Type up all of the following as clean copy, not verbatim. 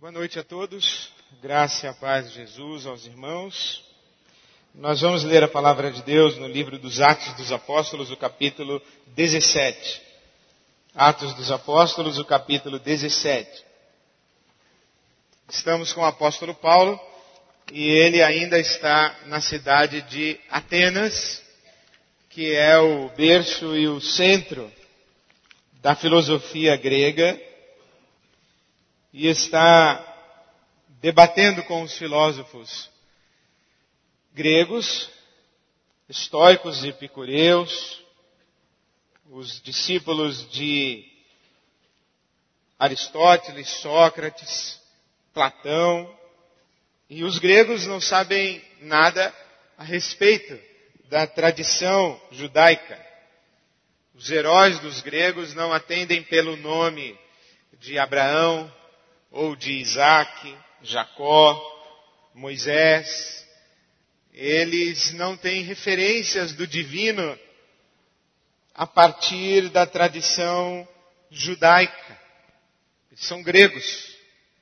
Boa noite a todos, graça e a paz de Jesus aos irmãos. Nós vamos ler a palavra de Deus no livro dos Atos dos Apóstolos, o capítulo 17. Atos dos Apóstolos, o capítulo 17. Estamos com o apóstolo Paulo e ele ainda está na cidade de Atenas, que é o berço e o centro da filosofia grega, e está debatendo com os filósofos gregos, estoicos e epicureus, os discípulos de Aristóteles, Sócrates, Platão, e os gregos não sabem nada a respeito da tradição judaica. Os heróis dos gregos não atendem pelo nome de Abraão, ou de Isaac, Jacó, Moisés. Eles não têm referências do divino a partir da tradição judaica. Eles são gregos.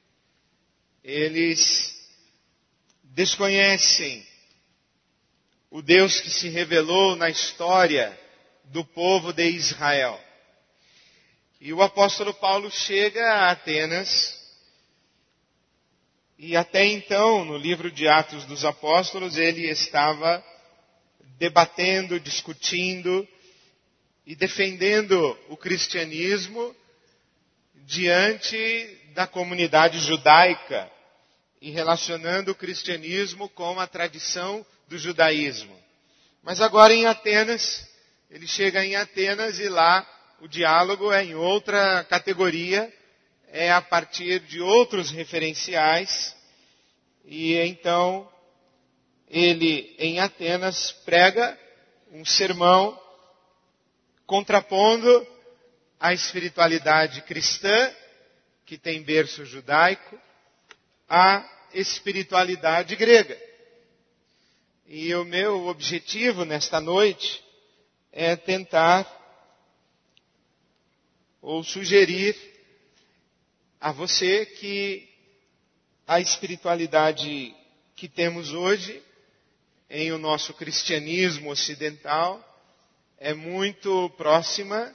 Eles desconhecem o Deus que se revelou na história do povo de Israel. E o apóstolo Paulo chega a Atenas. E até então, no livro de Atos dos Apóstolos, ele estava debatendo, discutindo e defendendo o cristianismo diante da comunidade judaica e relacionando o cristianismo com a tradição do judaísmo. Mas agora em Atenas, ele chega em Atenas e lá o diálogo é em outra categoria, é a partir de outros referenciais, e então ele em Atenas prega um sermão contrapondo a espiritualidade cristã, que tem berço judaico, à espiritualidade grega. E o meu objetivo nesta noite é tentar ou sugerir a você que a espiritualidade que temos hoje em o nosso cristianismo ocidental é muito próxima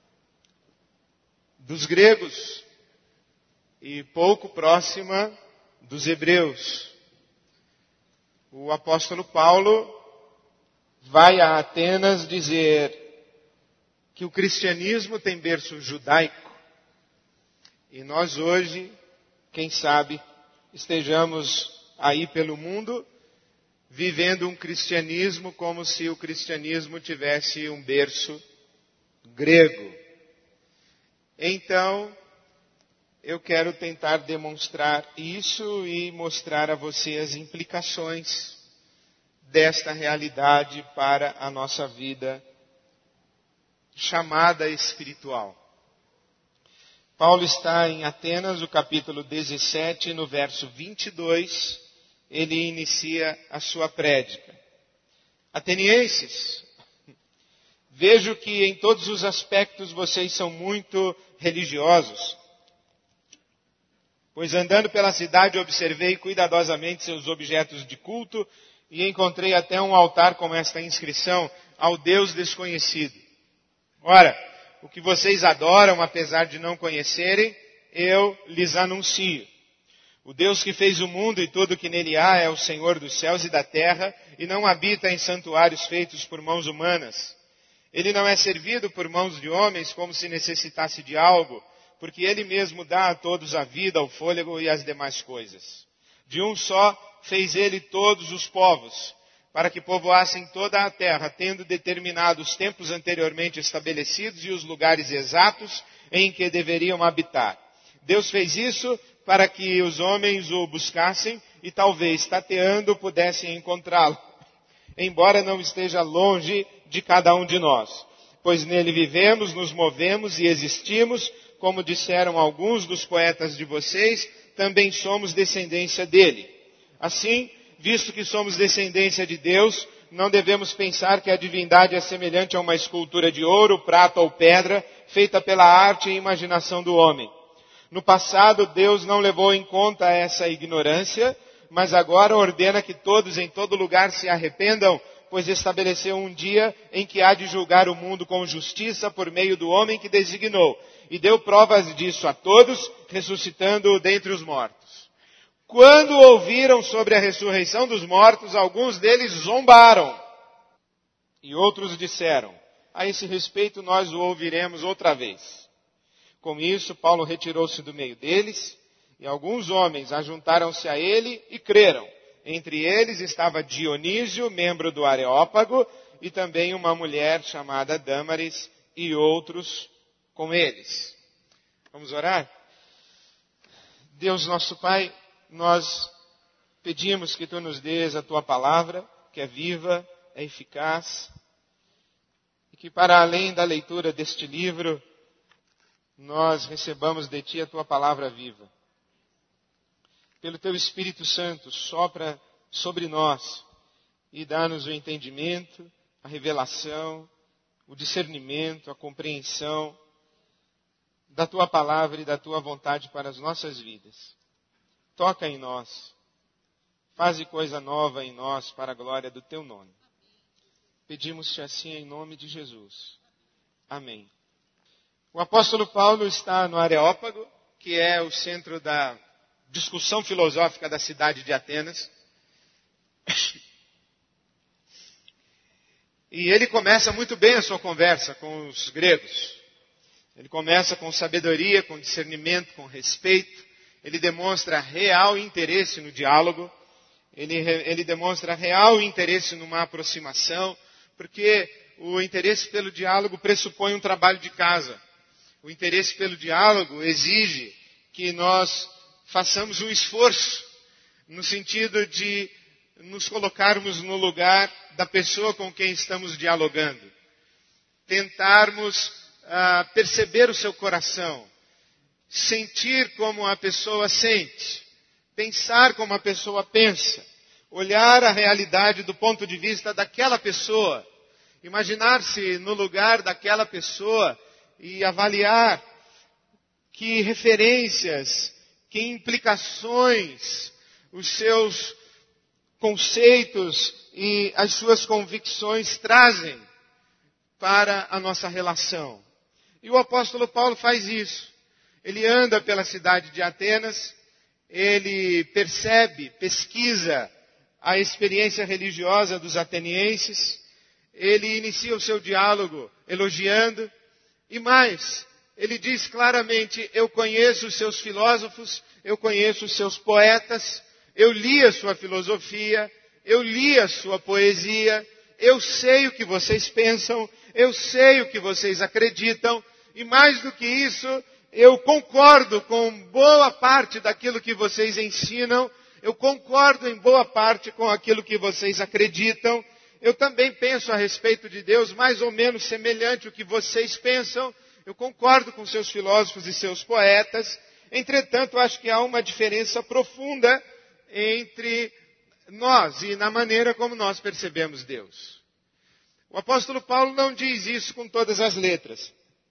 dos gregos e pouco próxima dos hebreus. O apóstolo Paulo vai a Atenas dizer que o cristianismo tem berço judaico. E nós hoje, quem sabe, estejamos aí pelo mundo, vivendo um cristianismo como se o cristianismo tivesse um berço grego. Então, eu quero tentar demonstrar isso e mostrar a você as implicações desta realidade para a nossa vida chamada espiritual. Paulo está em Atenas, o capítulo 17, no verso 22, ele inicia a sua prédica. Atenienses, vejo que em todos os aspectos vocês são muito religiosos. Pois andando pela cidade observei cuidadosamente seus objetos de culto e encontrei até um altar com esta inscrição: ao Deus desconhecido. Ora, o que vocês adoram, apesar de não conhecerem, eu lhes anuncio. O Deus que fez o mundo e tudo que nele há é o Senhor dos céus e da terra, e não habita em santuários feitos por mãos humanas. Ele não é servido por mãos de homens como se necessitasse de algo, porque ele mesmo dá a todos a vida, o fôlego e as demais coisas. De um só fez ele todos os povos, para que povoassem toda a terra, tendo determinado os tempos anteriormente estabelecidos e os lugares exatos em que deveriam habitar. Deus fez isso para que os homens o buscassem e talvez, tateando, pudessem encontrá-lo, embora não esteja longe de cada um de nós. Pois nele vivemos, nos movemos e existimos, como disseram alguns dos poetas de vocês, também somos descendência dele. Assim, visto que somos descendência de Deus, não devemos pensar que a divindade é semelhante a uma escultura de ouro, prata ou pedra, feita pela arte e imaginação do homem. No passado, Deus não levou em conta essa ignorância, mas agora ordena que todos em todo lugar se arrependam, pois estabeleceu um dia em que há de julgar o mundo com justiça por meio do homem que designou, e deu provas disso a todos, ressuscitando-o dentre os mortos. Quando ouviram sobre a ressurreição dos mortos, alguns deles zombaram, e outros disseram: a esse respeito nós o ouviremos outra vez. Com isso, Paulo retirou-se do meio deles, e alguns homens ajuntaram-se a ele e creram. Entre eles estava Dionísio, membro do Areópago, e também uma mulher chamada Dâmaris, e outros com eles. Vamos orar? Deus nosso Pai, nós pedimos que Tu nos dês a Tua palavra, que é viva, é eficaz, e que para além da leitura deste livro, nós recebamos de Ti a Tua palavra viva. Pelo Teu Espírito Santo, sopra sobre nós e dá-nos o entendimento, a revelação, o discernimento, a compreensão da Tua palavra e da Tua vontade para as nossas vidas. Toca em nós, faze coisa nova em nós para a glória do Teu nome. Pedimos-te assim em nome de Jesus. Amém. O apóstolo Paulo está no Areópago, que é o centro da discussão filosófica da cidade de Atenas. E ele começa muito bem a sua conversa com os gregos. Ele começa com sabedoria, com discernimento, com respeito. Ele demonstra real interesse no diálogo. Ele demonstra real interesse numa aproximação, porque o interesse pelo diálogo pressupõe um trabalho de casa. O interesse pelo diálogo exige que nós façamos um esforço no sentido de nos colocarmos no lugar da pessoa com quem estamos dialogando. Tentarmos perceber o seu coração, sentir como a pessoa sente, pensar como a pessoa pensa, olhar a realidade do ponto de vista daquela pessoa, imaginar-se no lugar daquela pessoa e avaliar que referências, que implicações os seus conceitos e as suas convicções trazem para a nossa relação. E o apóstolo Paulo faz isso. Ele anda pela cidade de Atenas, ele percebe, pesquisa a experiência religiosa dos atenienses, ele inicia o seu diálogo elogiando, e mais, ele diz claramente: eu conheço os seus filósofos, eu conheço os seus poetas, eu li a sua filosofia, eu li a sua poesia, eu sei o que vocês pensam, eu sei o que vocês acreditam, e mais do que isso, eu concordo com boa parte daquilo que vocês ensinam, eu concordo em boa parte com aquilo que vocês acreditam. Eu também penso a respeito de Deus mais ou menos semelhante ao que vocês pensam. Eu concordo com seus filósofos e seus poetas. Entretanto, acho que há uma diferença profunda entre nós e na maneira como nós percebemos Deus. O apóstolo Paulo não diz isso com todas as letras.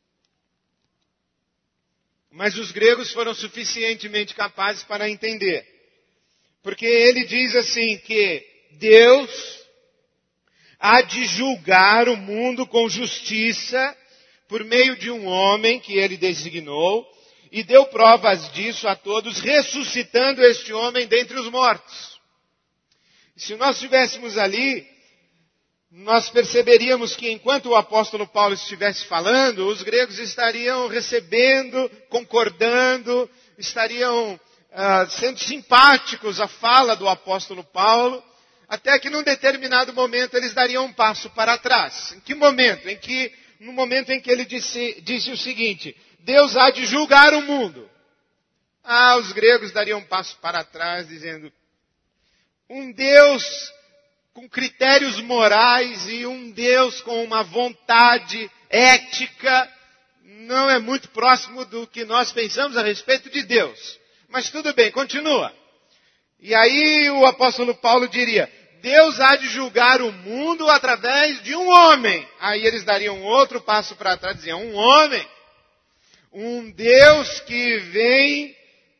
Mas os gregos foram suficientemente capazes para entender. Porque ele diz assim que Deus há de julgar o mundo com justiça por meio de um homem que ele designou e deu provas disso a todos, ressuscitando este homem dentre os mortos. Se nós estivéssemos ali, nós perceberíamos que enquanto o apóstolo Paulo estivesse falando, os gregos estariam recebendo, concordando, estariam sendo simpáticos à fala do apóstolo Paulo, até que num determinado momento eles dariam um passo para trás. Em que momento? No momento em que ele disse o seguinte: Deus há de julgar o mundo. Os gregos dariam um passo para trás, dizendo: um Deus com critérios morais e um Deus com uma vontade ética não é muito próximo do que nós pensamos a respeito de Deus. Mas tudo bem, continua. E aí o apóstolo Paulo diria: Deus há de julgar o mundo através de um homem. Aí eles dariam outro passo para trás, diziam: um homem. Um Deus que vem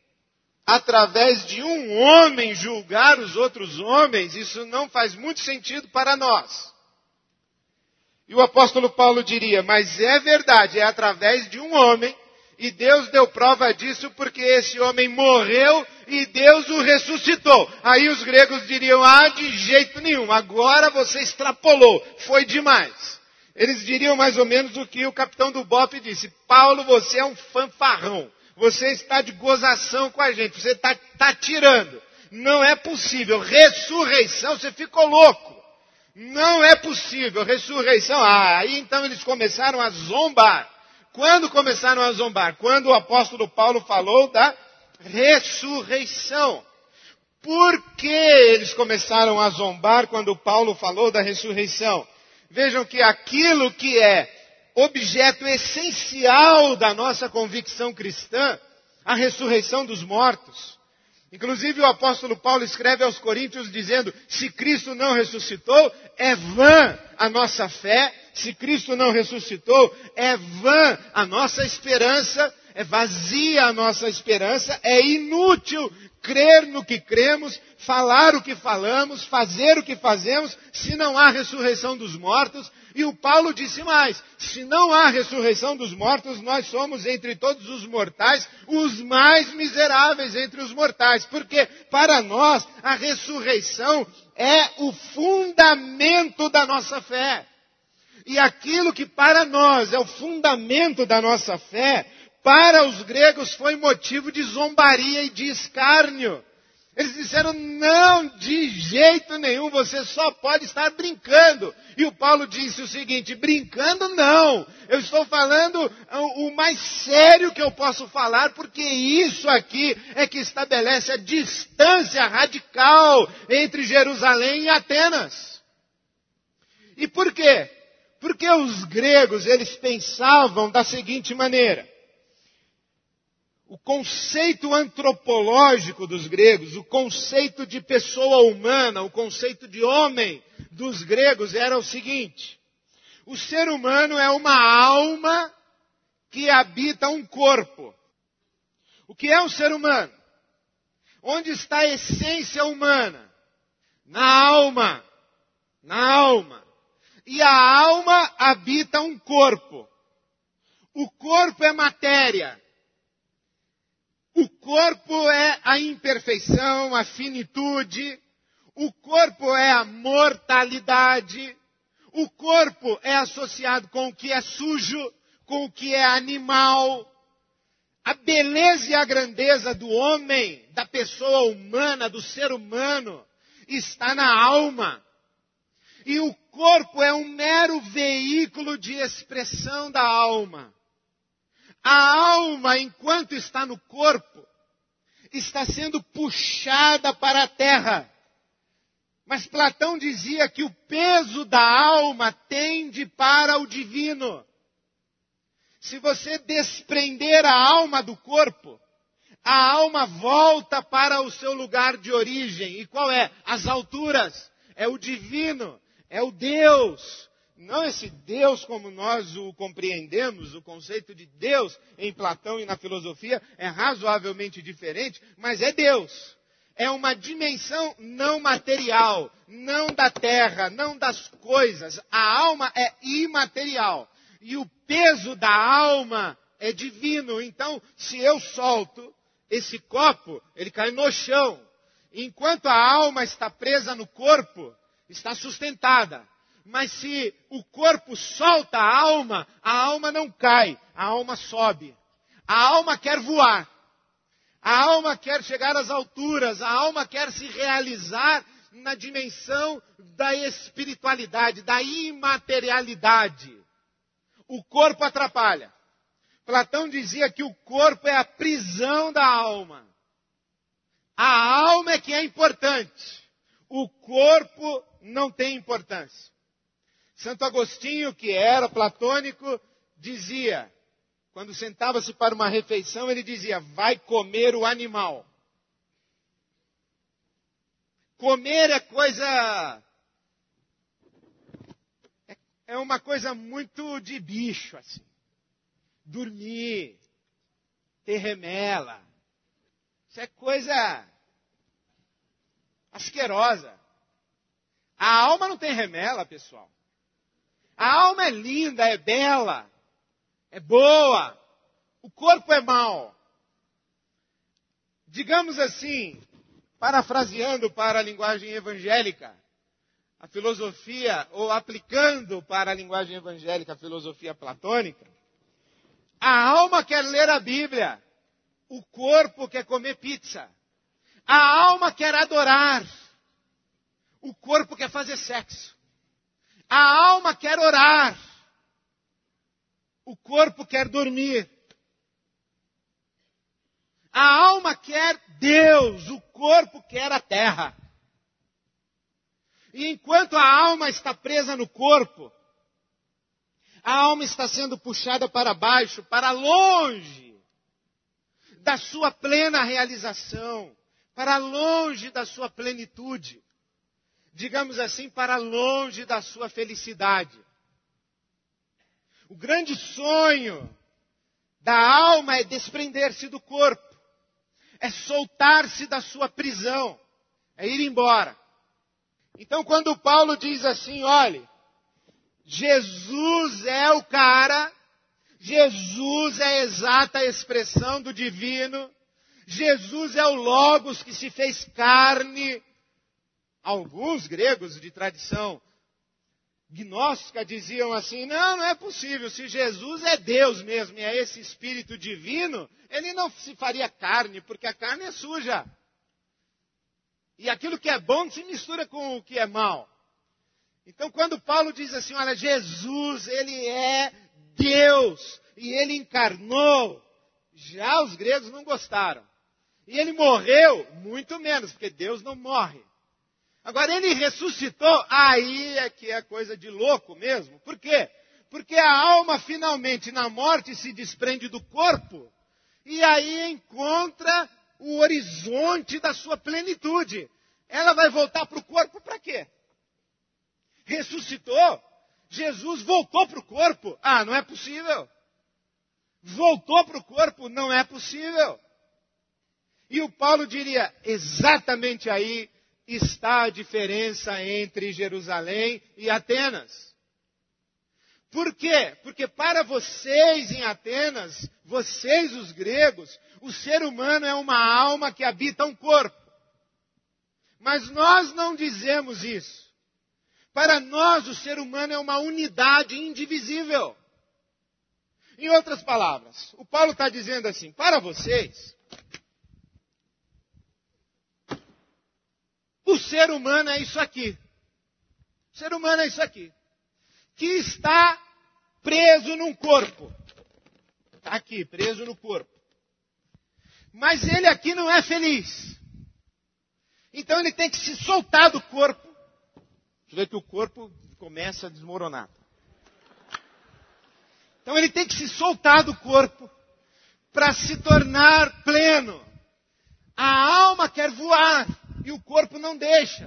através de um homem julgar os outros homens, isso não faz muito sentido para nós. E o apóstolo Paulo diria, mas é verdade, é através de um homem, e Deus deu prova disso porque esse homem morreu e Deus o ressuscitou. Aí os gregos diriam, de jeito nenhum, agora você extrapolou, foi demais. Eles diriam mais ou menos o que o capitão do BOPE disse, Paulo, você é um fanfarrão, você está de gozação com a gente, você está tirando. Não é possível, ressurreição, você ficou louco. Não é possível, ressurreição. Aí então eles começaram a zombar. Quando começaram a zombar? Quando o apóstolo Paulo falou da ressurreição. Por que eles começaram a zombar quando Paulo falou da ressurreição? Vejam que aquilo que é objeto essencial da nossa convicção cristã, a ressurreição dos mortos. Inclusive o apóstolo Paulo escreve aos Coríntios dizendo, se Cristo não ressuscitou, é vã a nossa fé. Se Cristo não ressuscitou, é vã a nossa esperança, é vazia a nossa esperança, é inútil crer no que cremos, falar o que falamos, fazer o que fazemos, se não há ressurreição dos mortos. E o Paulo disse mais, se não há ressurreição dos mortos, nós somos entre todos os mortais, os mais miseráveis entre os mortais. Porque para nós, a ressurreição é o fundamento da nossa fé. E aquilo que para nós é o fundamento da nossa fé, para os gregos foi motivo de zombaria e de escárnio. Eles disseram, não, de jeito nenhum, você só pode estar brincando. E o Paulo disse o seguinte, brincando não, eu estou falando o mais sério que eu posso falar, porque isso aqui é que estabelece a distância radical entre Jerusalém e Atenas. E por quê? Porque os gregos, eles pensavam da seguinte maneira. O conceito antropológico dos gregos, o conceito de pessoa humana, o conceito de homem dos gregos era o seguinte. O ser humano é uma alma que habita um corpo. O que é um ser humano? Onde está a essência humana? Na alma. Na alma. E a alma habita um corpo. O corpo é matéria. O corpo é a imperfeição, a finitude. O corpo é a mortalidade. O corpo é associado com o que é sujo, com o que é animal. A beleza e a grandeza do homem, da pessoa humana, do ser humano, está na alma. E o corpo é um mero veículo de expressão da alma. A alma, enquanto está no corpo, está sendo puxada para a terra. Mas Platão dizia que o peso da alma tende para o divino. Se você desprender a alma do corpo, a alma volta para o seu lugar de origem. E qual é? As alturas. É o divino. É o Deus. Não esse Deus como nós o compreendemos, o conceito de Deus em Platão e na filosofia é razoavelmente diferente, mas é Deus. É uma dimensão não material, não da terra, não das coisas. A alma é imaterial. E o peso da alma é divino. Então, se eu solto esse copo, ele cai no chão. Enquanto a alma está presa no corpo, está sustentada. Mas se o corpo solta a alma não cai, a alma sobe. A alma quer voar. A alma quer chegar às alturas, a alma quer se realizar na dimensão da espiritualidade, da imaterialidade. O corpo atrapalha. Platão dizia que o corpo é a prisão da alma. A alma é que é importante. O corpo não tem importância. Santo Agostinho, que era platônico, dizia, quando sentava-se para uma refeição, ele dizia, vai comer o animal. Comer é coisa... É uma coisa muito de bicho, assim. Dormir, ter remela. Isso é coisa asquerosa. A alma não tem remela, pessoal. A alma é linda, é bela, é boa. O corpo é mau. Digamos assim, parafraseando para a linguagem evangélica, a filosofia, ou aplicando para a linguagem evangélica a filosofia platônica, a alma quer ler a Bíblia, o corpo quer comer pizza. A alma quer adorar, o corpo quer fazer sexo. A alma quer orar, o corpo quer dormir. A alma quer Deus, o corpo quer a terra. E enquanto a alma está presa no corpo, a alma está sendo puxada para baixo, para longe da sua plena realização, para longe da sua plenitude. Digamos assim, para longe da sua felicidade. O grande sonho da alma é desprender-se do corpo, é soltar-se da sua prisão, é ir embora. Então, quando Paulo diz assim, olhe, Jesus é o cara, Jesus é a exata expressão do divino, Jesus é o Logos que se fez carne. Alguns gregos de tradição gnóstica diziam assim, não é possível, se Jesus é Deus mesmo e é esse Espírito divino, ele não se faria carne, porque a carne é suja. E aquilo que é bom se mistura com o que é mal. Então, quando Paulo diz assim, olha, Jesus, ele é Deus, e ele encarnou, já os gregos não gostaram. E ele morreu, muito menos, porque Deus não morre. Agora, ele ressuscitou, aí é que é coisa de louco mesmo. Por quê? Porque a alma finalmente na morte se desprende do corpo, e aí encontra o horizonte da sua plenitude. Ela vai voltar para o corpo para quê? Ressuscitou? Jesus voltou para o corpo? Ah, não é possível. Voltou para o corpo? Não é possível. E o Paulo diria, exatamente aí está a diferença entre Jerusalém e Atenas. Por quê? Porque para vocês em Atenas, vocês os gregos, o ser humano é uma alma que habita um corpo. Mas nós não dizemos isso. Para nós, o ser humano é uma unidade indivisível. Em outras palavras, o Paulo está dizendo assim, para vocês, o ser humano é isso aqui. O ser humano é isso aqui. Que está preso num corpo. Está aqui, preso no corpo. Mas ele aqui não é feliz. Então ele tem que se soltar do corpo. Você vê que o corpo começa a desmoronar. Então ele tem que se soltar do corpo para se tornar pleno. A alma quer voar e o corpo não deixa.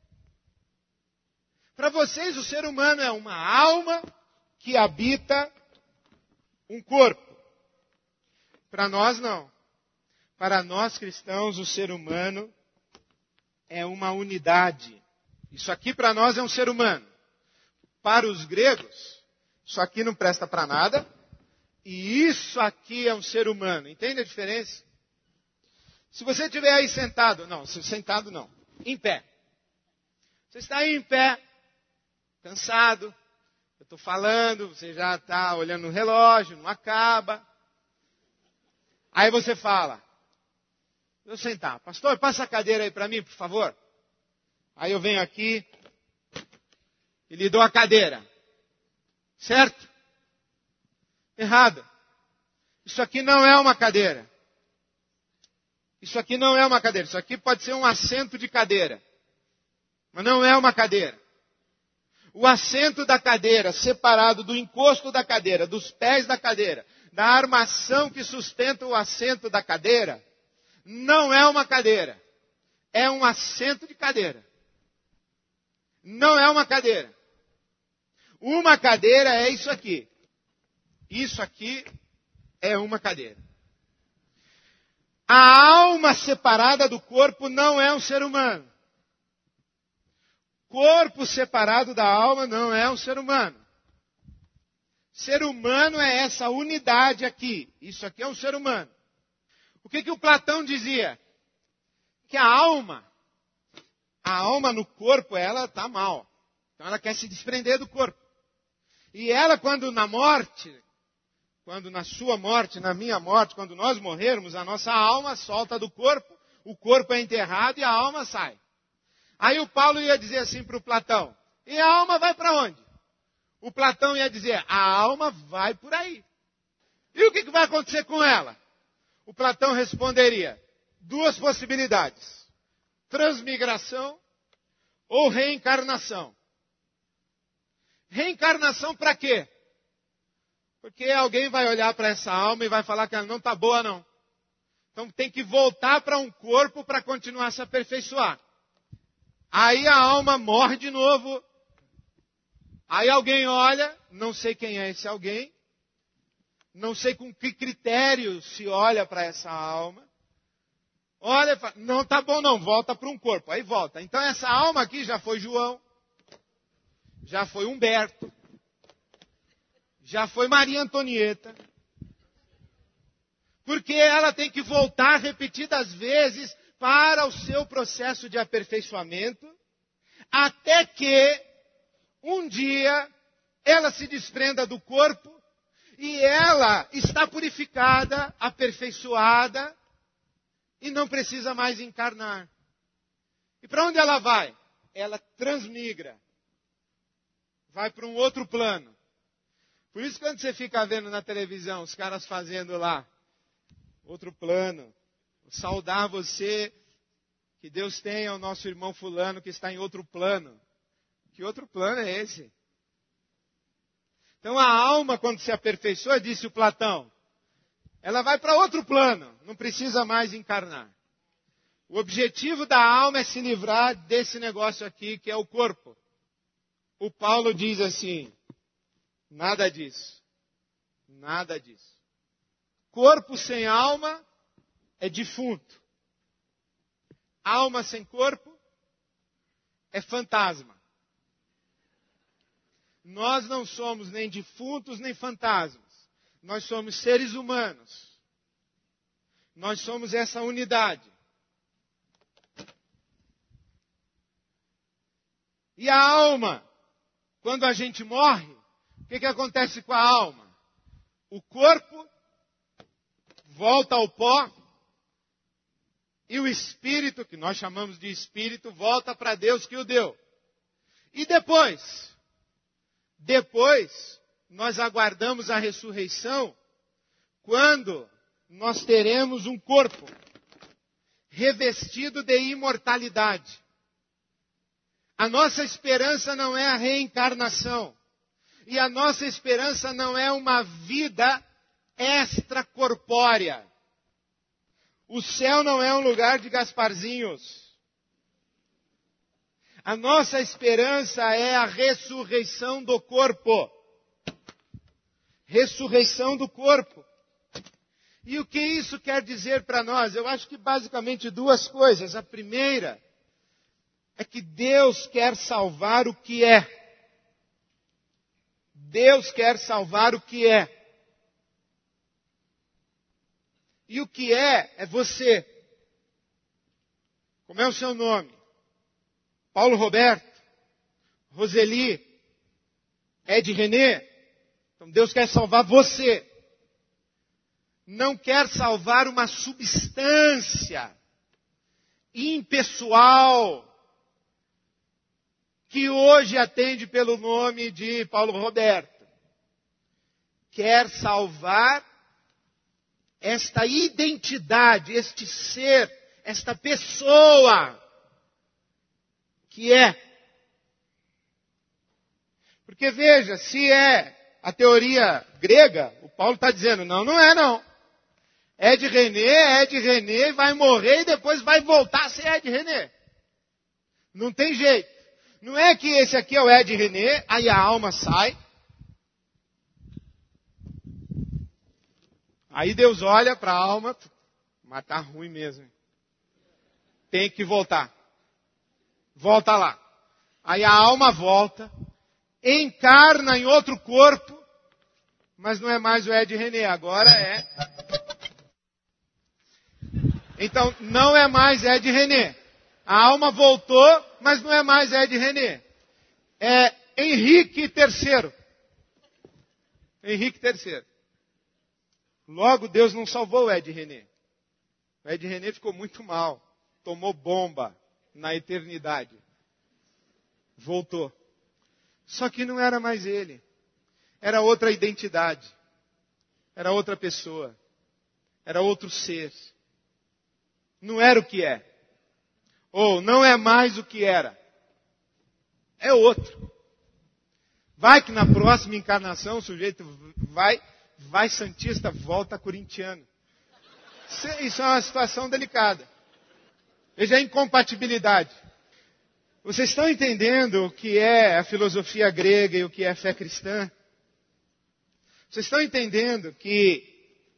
Para vocês, o ser humano é uma alma que habita um corpo. Para nós, não. Para nós cristãos, o ser humano é uma unidade. Isso aqui para nós é um ser humano. Para os gregos, isso aqui não presta para nada. E isso aqui é um ser humano. Entende a diferença? Se você estiver aí sentado, não, em pé. Você está aí em pé, cansado, eu estou falando, você já está olhando no relógio, não acaba. Aí você fala, eu sentar, pastor, passa a cadeira aí para mim, por favor. Aí eu venho aqui e lhe dou a cadeira. Certo? Errado. Isso aqui não é uma cadeira. Isso aqui não é uma cadeira. Isso aqui pode ser um assento de cadeira. Mas não é uma cadeira. O assento da cadeira, separado do encosto da cadeira, dos pés da cadeira, da armação que sustenta o assento da cadeira, não é uma cadeira. É um assento de cadeira. Não é uma cadeira. Uma cadeira é isso aqui. Isso aqui é uma cadeira. A alma separada do corpo não é um ser humano. Corpo separado da alma não é um ser humano. Ser humano é essa unidade aqui. Isso aqui é um ser humano. O que o Platão dizia? Que a alma no corpo, ela está mal. Então ela quer se desprender do corpo. E ela, quando na sua morte, na minha morte, quando nós morrermos, a nossa alma solta do corpo, o corpo é enterrado e a alma sai. Aí o Paulo ia dizer assim para o Platão, e a alma vai para onde? O Platão ia dizer, a alma vai por aí. E o que vai acontecer com ela? O Platão responderia, duas possibilidades. Transmigração ou reencarnação. Reencarnação para quê? Porque alguém vai olhar para essa alma e vai falar que ela não está boa não. Então tem que voltar para um corpo para continuar a se aperfeiçoar. Aí a alma morre de novo. Aí alguém olha, não sei quem é esse alguém, não sei com que critério se olha para essa alma. Olha e fala, não está bom não, volta para um corpo. Aí volta. Então essa alma aqui já foi João, já foi Humberto, já foi Maria Antonieta. Porque ela tem que voltar repetidas vezes para o seu processo de aperfeiçoamento, até que um dia ela se desprenda do corpo e ela está purificada, aperfeiçoada e não precisa mais encarnar. E para onde ela vai? Ela transmigra. Vai para um outro plano. Por isso quando você fica vendo na televisão os caras fazendo lá outro plano, saudar você, que Deus tenha o nosso irmão fulano que está em outro plano. Que outro plano é esse? Então a alma, quando se aperfeiçoa, disse o Platão, ela vai para outro plano, não precisa mais encarnar. O objetivo da alma é se livrar desse negócio aqui, que é o corpo. O Paulo diz assim, nada disso. Nada disso. Corpo sem alma é defunto. Alma sem corpo é fantasma. Nós não somos nem defuntos nem fantasmas. Nós somos seres humanos. Nós somos essa unidade. E a alma, quando a gente morre, o que acontece com a alma? O corpo volta ao pó e o espírito, que nós chamamos de espírito, volta para Deus que o deu. E depois nós aguardamos a ressurreição, quando nós teremos um corpo revestido de imortalidade. A nossa esperança não é a reencarnação. E a nossa esperança não é uma vida extracorpórea. O céu não é um lugar de Gasparzinhos. A nossa esperança é a ressurreição do corpo. Ressurreição do corpo. E o que isso quer dizer para nós? Eu acho que basicamente duas coisas. A primeira é que Deus quer salvar o que é. Deus quer salvar o que é. E o que é você. Como é o seu nome? Paulo Roberto? Roseli? Ed René? Então Deus quer salvar você. Não quer salvar uma substância impessoal que hoje atende pelo nome de Paulo Roberto. Quer salvar esta identidade, este ser, esta pessoa que é. Porque veja, se é a teoria grega, o Paulo está dizendo, não é não. Ed René vai morrer e depois vai voltar a ser Ed René. Não tem jeito. Não é que esse aqui é o Ed René, aí a alma sai. Aí Deus olha para a alma, Mas tá ruim mesmo. Hein? Tem que voltar. Volta lá. Aí a alma volta, encarna em outro corpo, mas não é mais o Ed René, agora é... Então, não é mais Ed René. A alma voltou, mas não é mais Ed René. É Henrique III. Henrique III. Logo, Deus não salvou o Ed René. O Ed René ficou muito mal. Tomou bomba na eternidade. Voltou. Só que não era mais ele. Era outra identidade. Era outra pessoa. Era outro ser. Não era o que é. Ou não é mais o que era. É outro. Vai que na próxima encarnação o sujeito vai santista, volta corintiano. Isso é uma situação delicada. Veja a incompatibilidade. Vocês estão entendendo o que é a filosofia grega e o que é a fé cristã? Vocês estão entendendo que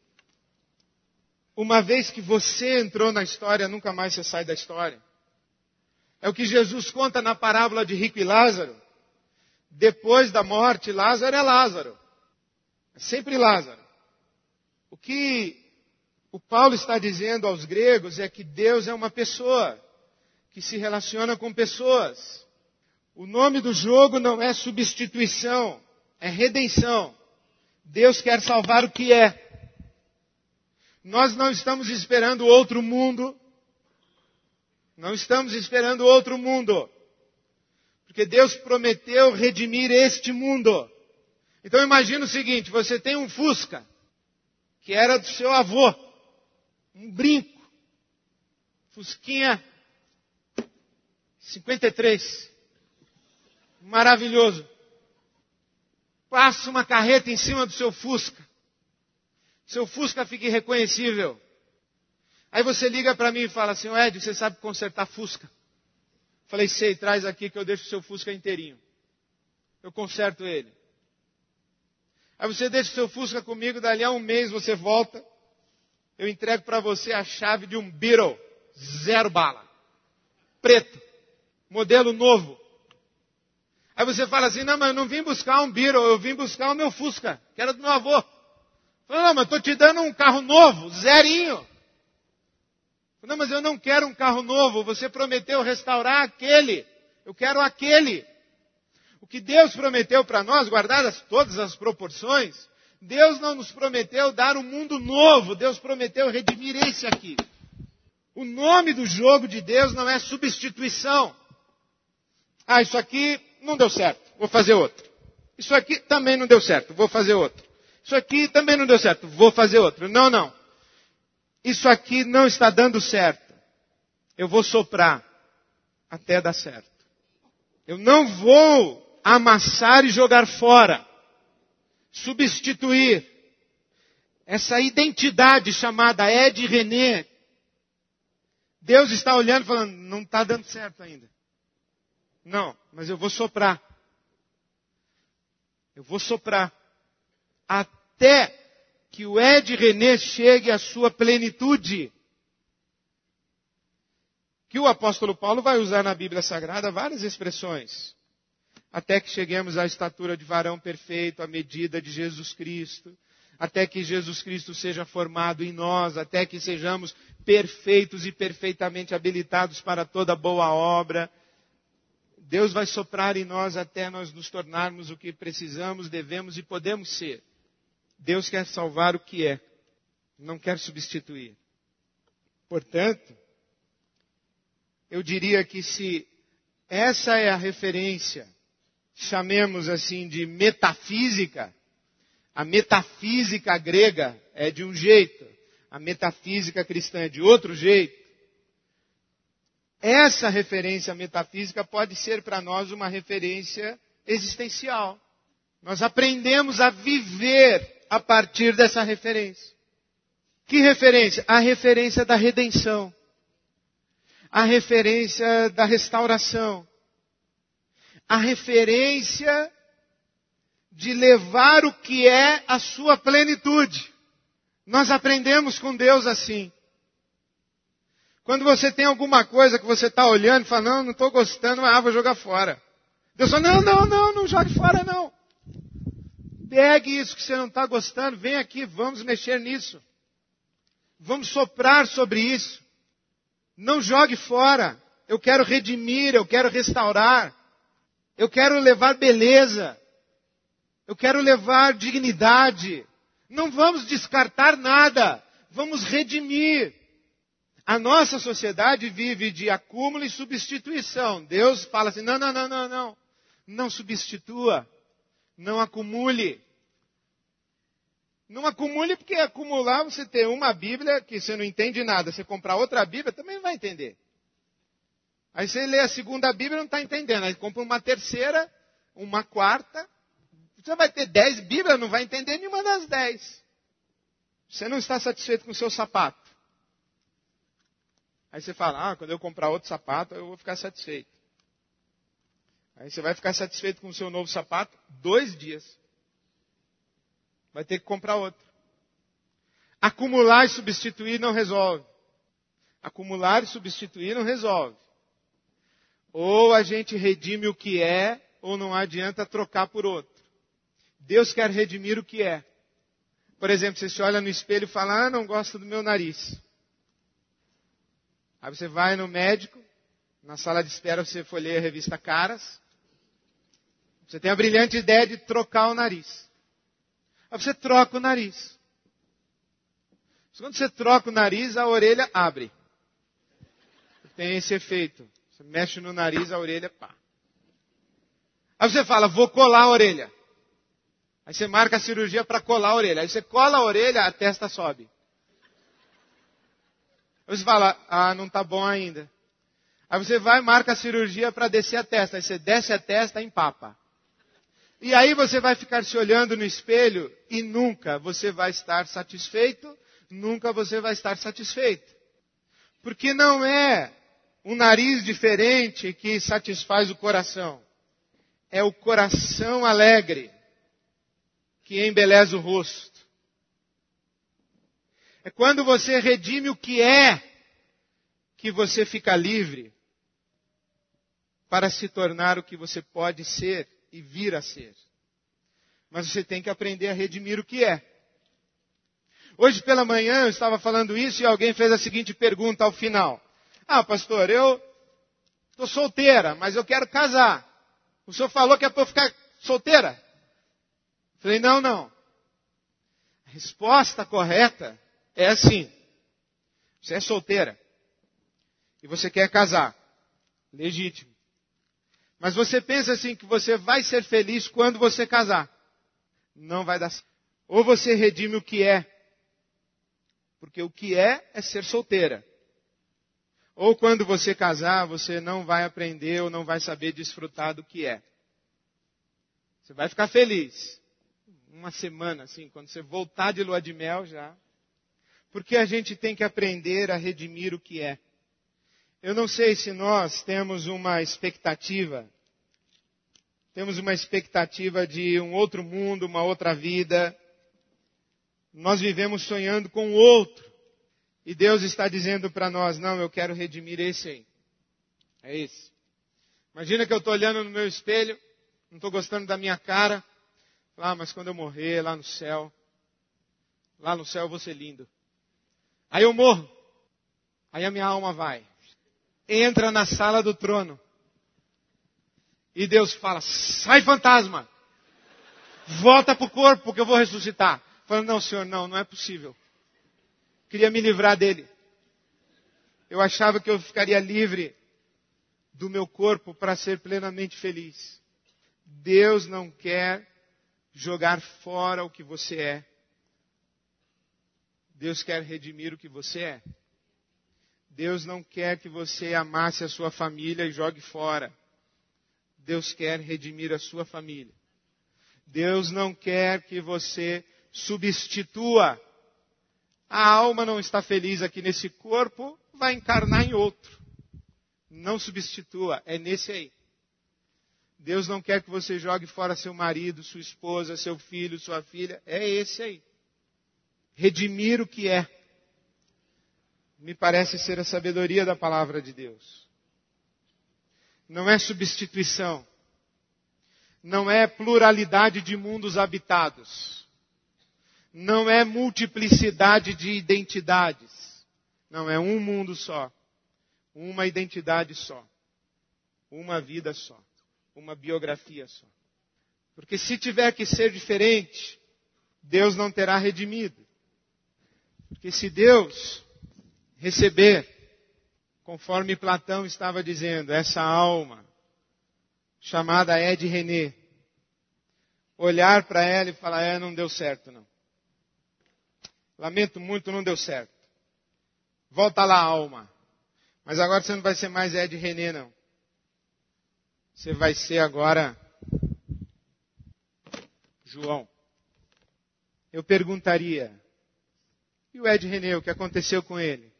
uma vez que você entrou na história, nunca mais você sai da história? É o que Jesus conta na parábola de Rico e Lázaro. Depois da morte, Lázaro é Lázaro. É sempre Lázaro. O que o Paulo está dizendo aos gregos é que Deus é uma pessoa que se relaciona com pessoas. O nome do jogo não é substituição, é redenção. Deus quer salvar o que é. Nós não estamos esperando outro mundo. Não estamos esperando outro mundo. Porque Deus prometeu redimir este mundo. Então imagina o seguinte, você tem um Fusca, que era do seu avô. Um brinco. Fusquinha 53. Maravilhoso. Passa uma carreta em cima do seu Fusca. Seu Fusca fica irreconhecível. Aí você liga para mim e fala assim, Ed, você sabe consertar Fusca? Falei, sei, traz aqui que eu deixo o seu Fusca inteirinho. Eu conserto ele. Aí você deixa o seu Fusca comigo, dali a um mês você volta. Eu entrego para você a chave de um Beetle, 0 bala. Preto. Modelo novo. Aí você fala assim, não, mas eu não vim buscar um Beetle, eu vim buscar o meu Fusca, que era do meu avô. Falei, não, mas eu estou te dando um carro novo, zerinho. Não, mas eu não quero um carro novo, você prometeu restaurar aquele. Eu quero aquele. O que Deus prometeu para nós, guardadas todas as proporções, Deus não nos prometeu dar um mundo novo, Deus prometeu redimir esse aqui. O nome do jogo de Deus não é substituição. Ah, isso aqui não deu certo, vou fazer outro. Isso aqui também não deu certo, vou fazer outro. Isso aqui também não deu certo, vou fazer outro. Não, não. Isso aqui não está dando certo. Eu vou soprar até dar certo. Eu não vou amassar e jogar fora. Substituir. Essa identidade chamada Ed René. Deus está olhando e falando, não está dando certo ainda. Não, mas eu vou soprar. Eu vou soprar. Até que o Ed René chegue à sua plenitude. Que o apóstolo Paulo vai usar na Bíblia Sagrada várias expressões. Até que cheguemos à estatura de varão perfeito, à medida de Jesus Cristo. Até que Jesus Cristo seja formado em nós. Até que sejamos perfeitos e perfeitamente habilitados para toda boa obra. Deus vai soprar em nós até nós nos tornarmos o que precisamos, devemos e podemos ser. Deus quer salvar o que é, não quer substituir. Portanto, eu diria que se essa é a referência, chamemos assim de metafísica, a metafísica grega é de um jeito, a metafísica cristã é de outro jeito. Essa referência metafísica pode ser para nós uma referência existencial. Nós aprendemos a viver a partir dessa referência. Que referência? A referência da redenção. A referência da restauração. A referência de levar o que é a sua plenitude. Nós aprendemos com Deus assim. Quando você tem alguma coisa que você está olhando e fala, não estou gostando, vou jogar fora. Deus fala, não jogue fora não. Pegue isso que você não está gostando, vem aqui, vamos mexer nisso. Vamos soprar sobre isso. Não jogue fora. Eu quero redimir, eu quero restaurar. Eu quero levar beleza. Eu quero levar dignidade. Não vamos descartar nada. Vamos redimir. A nossa sociedade vive de acúmulo e substituição. Deus fala assim, não. Não substitua. Não acumule. Não acumule porque acumular você ter uma Bíblia que você não entende nada. Você comprar outra Bíblia também não vai entender. Aí você lê a segunda Bíblia e não está entendendo. Aí compra uma terceira, uma quarta. Você vai ter 10 Bíblias, não vai entender nenhuma das 10. Você não está satisfeito com o seu sapato. Aí você fala, quando eu comprar outro sapato, eu vou ficar satisfeito. Aí você vai ficar satisfeito com o seu novo sapato 2 dias. Vai ter que comprar outro. Acumular e substituir não resolve. Acumular e substituir não resolve. Ou a gente redime o que é, ou não adianta trocar por outro. Deus quer redimir o que é. Por exemplo, você se olha no espelho e fala, não gosto do meu nariz. Aí você vai no médico, na sala de espera você folheia a revista Caras. Você tem a brilhante ideia de trocar o nariz. Aí você troca o nariz. Quando você troca o nariz, a orelha abre. Tem esse efeito. Você mexe no nariz, a orelha pá. Aí você fala, vou colar a orelha. Aí você marca a cirurgia para colar a orelha. Aí você cola a orelha, a testa sobe. Aí você fala, não está bom ainda. Aí você vai e marca a cirurgia para descer a testa. Aí você desce a testa, empapa. E aí você vai ficar se olhando no espelho e nunca você vai estar satisfeito, nunca você vai estar satisfeito. Porque não é um nariz diferente que satisfaz o coração. É o coração alegre que embeleza o rosto. É quando você redime o que é que você fica livre para se tornar o que você pode ser e vir a ser. Mas você tem que aprender a redimir o que é. Hoje pela manhã eu estava falando isso e alguém fez a seguinte pergunta ao final. Pastor, eu estou solteira, mas eu quero casar. O senhor falou que é para eu ficar solteira? Eu falei, não. A resposta correta é assim. Você é solteira e você quer casar. Legítimo. Mas você pensa assim que você vai ser feliz quando você casar. Não vai dar certo. Ou você redime o que é. Porque o que é ser solteira. Ou quando você casar, você não vai aprender ou não vai saber desfrutar do que é. Você vai ficar feliz. Uma semana, assim, quando você voltar de lua de mel já. Porque a gente tem que aprender a redimir o que é. Eu não sei se nós temos uma expectativa de um outro mundo, uma outra vida. Nós vivemos sonhando com o outro. E Deus está dizendo para nós, não, eu quero redimir esse aí. É esse. Imagina que eu estou olhando no meu espelho, não estou gostando da minha cara. Mas quando eu morrer lá no céu eu vou ser lindo. Aí eu morro. Aí a minha alma vai. Entra na sala do trono. E Deus fala, sai fantasma. Volta para o corpo, porque eu vou ressuscitar. Falando, não senhor, não é possível. Queria me livrar dele. Eu achava que eu ficaria livre do meu corpo para ser plenamente feliz. Deus não quer jogar fora o que você é. Deus quer redimir o que você é. Deus não quer que você amasse a sua família e jogue fora. Deus quer redimir a sua família. Deus não quer que você substitua. A alma não está feliz aqui nesse corpo, vai encarnar em outro. Não substitua, é nesse aí. Deus não quer que você jogue fora seu marido, sua esposa, seu filho, sua filha. É esse aí. Redimir o que é. me parece ser a sabedoria da palavra de Deus. Não é substituição. Não é pluralidade de mundos habitados. Não é multiplicidade de identidades. Não, é um mundo só. Uma identidade só. Uma vida só. Uma biografia só. Porque se tiver que ser diferente, Deus não terá redimido. Porque se Deus receber, conforme Platão estava dizendo, essa alma, chamada Ed René, olhar para ela e falar, não deu certo não. Lamento muito, não deu certo. Volta lá, alma. Mas agora você não vai ser mais Ed René, não. Você vai ser agora João. Eu perguntaria, e o Ed René, o que aconteceu com ele?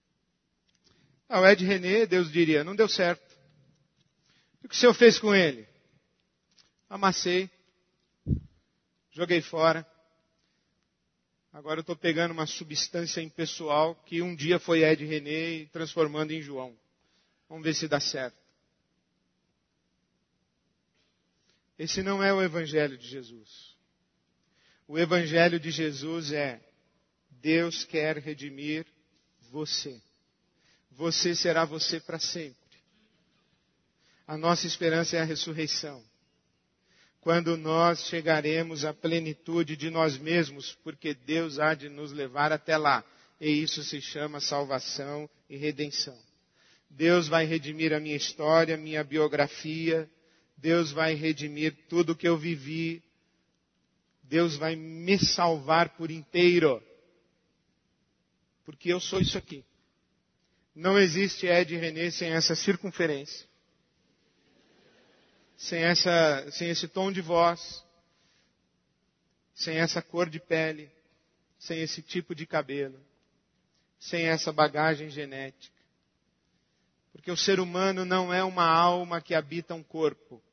O Ed René, Deus diria, não deu certo. O que o Senhor fez com ele? Amassei, joguei fora. Agora eu estou pegando uma substância impessoal que um dia foi Ed René e transformando em João. Vamos ver se dá certo. Esse não é o Evangelho de Jesus. O Evangelho de Jesus é: Deus quer redimir você. Você será você para sempre. A nossa esperança é a ressurreição. Quando nós chegaremos à plenitude de nós mesmos, porque Deus há de nos levar até lá. E isso se chama salvação e redenção. Deus vai redimir a minha história, minha biografia. Deus vai redimir tudo que eu vivi. Deus vai me salvar por inteiro. Porque eu sou isso aqui. Não existe Ed René sem essa circunferência. Sem esse tom de voz. Sem essa cor de pele. Sem esse tipo de cabelo. Sem essa bagagem genética. Porque o ser humano não é uma alma que habita um corpo.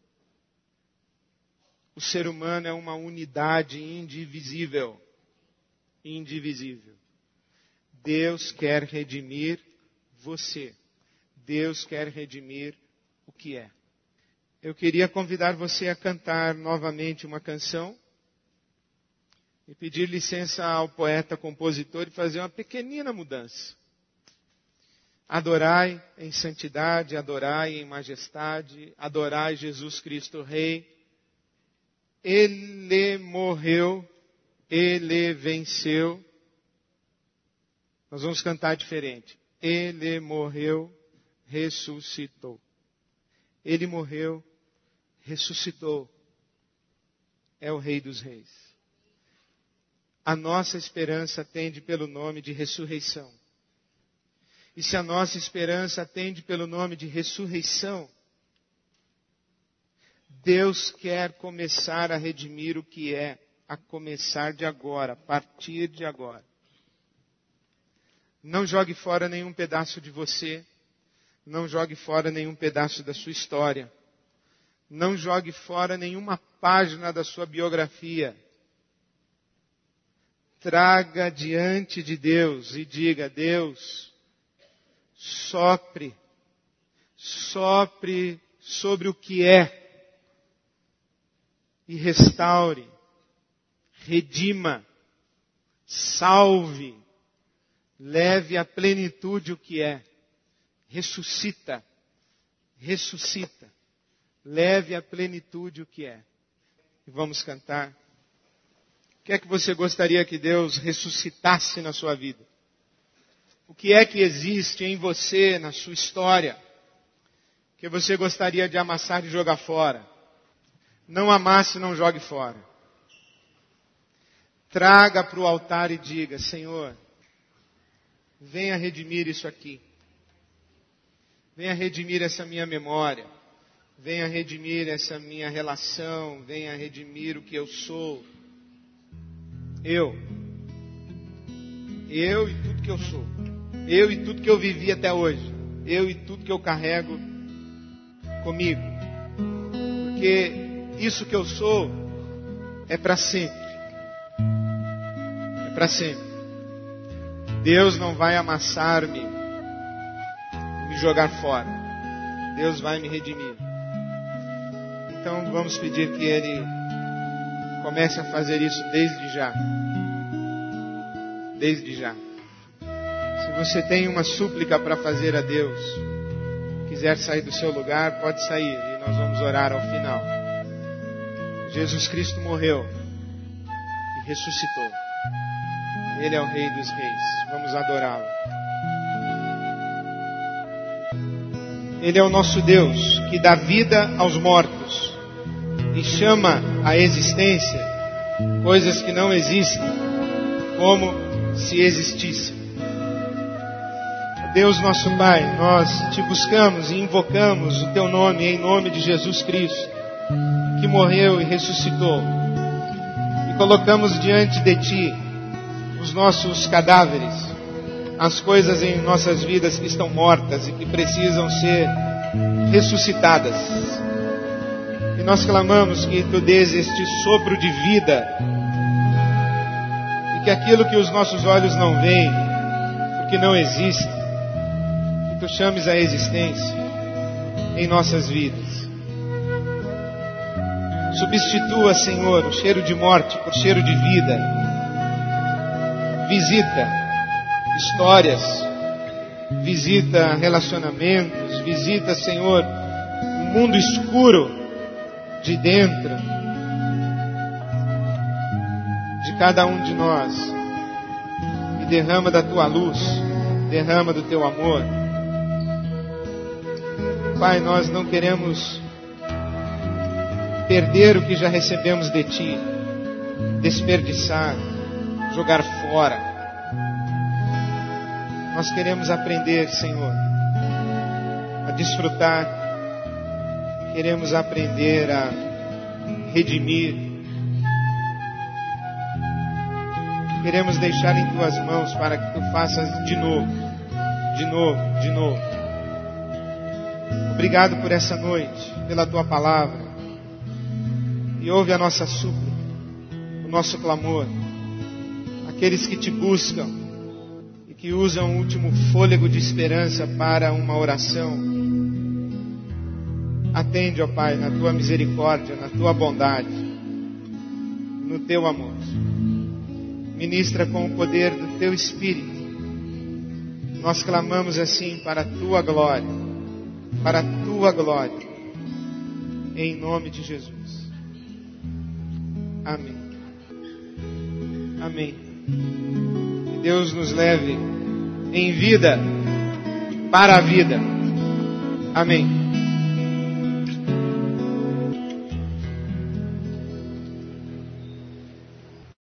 O ser humano é uma unidade indivisível. Indivisível. Deus quer redimir você. Deus quer redimir o que é. Eu queria convidar você a cantar novamente uma canção e pedir licença ao poeta compositor e fazer uma pequenina mudança. Adorai em santidade, adorai em majestade, adorai Jesus Cristo Rei. Ele morreu, Ele venceu. Nós vamos cantar diferente. Ele morreu, ressuscitou. Ele morreu, ressuscitou. É o Rei dos Reis. A nossa esperança tende pelo nome de ressurreição. E se a nossa esperança tende pelo nome de ressurreição, Deus quer começar a redimir o que é, a começar de agora, a partir de agora. Não jogue fora nenhum pedaço de você. Não jogue fora nenhum pedaço da sua história. Não jogue fora nenhuma página da sua biografia. Traga diante de Deus e diga: Deus, sopre sobre o que é e restaure, redima, salve, leve à plenitude o que é. Ressuscita, leve à plenitude o que é. E vamos cantar. O que é que você gostaria que Deus ressuscitasse na sua vida? O que é que existe em você, na sua história, que você gostaria de amassar e jogar fora? Não amasse, não jogue fora. Traga para o altar e diga: Senhor, venha redimir isso aqui. Venha redimir essa minha memória. Venha redimir essa minha relação. Venha redimir o que eu sou. Eu e tudo que eu sou. Eu e tudo que eu vivi até hoje. Eu e tudo que eu carrego comigo. Porque isso que eu sou é para sempre. É para sempre. Deus não vai amassar-me, me jogar fora. Deus vai me redimir. Então vamos pedir que Ele comece a fazer isso desde já. Desde já. Se você tem uma súplica para fazer a Deus, quiser sair do seu lugar, pode sair e nós vamos orar ao final. Jesus Cristo morreu e ressuscitou. Ele é o Rei dos Reis. Vamos adorá-lo. Ele é o nosso Deus que dá vida aos mortos e chama à existência coisas que não existem como se existissem. Deus nosso Pai, nós te buscamos e invocamos o teu nome em nome de Jesus Cristo, que morreu e ressuscitou, e colocamos diante de ti os nossos cadáveres, as coisas em nossas vidas que estão mortas e que precisam ser ressuscitadas. E nós clamamos que tu dês este sopro de vida, e que aquilo que os nossos olhos não veem, porque não existe, que tu chames a existência em nossas vidas. Substitua, Senhor, o cheiro de morte por cheiro de vida. Visita histórias, visita relacionamentos, visita, Senhor, o mundo escuro de dentro de cada um de nós, e derrama da tua luz, derrama do teu amor. Pai, nós não queremos perder o que já recebemos de ti, desperdiçar, jogar fora. Nós queremos aprender, Senhor, a desfrutar, queremos aprender a redimir, queremos deixar em tuas mãos para que tu faças de novo, de novo, de novo. Obrigado por essa noite, pela tua palavra, e ouve a nossa súplica, o nosso clamor. Aqueles que te buscam e que usam o último fôlego de esperança para uma oração, atende, ó Pai, na tua misericórdia, na tua bondade, no teu amor. Ministra com o poder do teu Espírito. Nós clamamos assim para a tua glória, para a tua glória, em nome de Jesus. Amém. Amém. Que Deus nos leve em vida para a vida. Amém.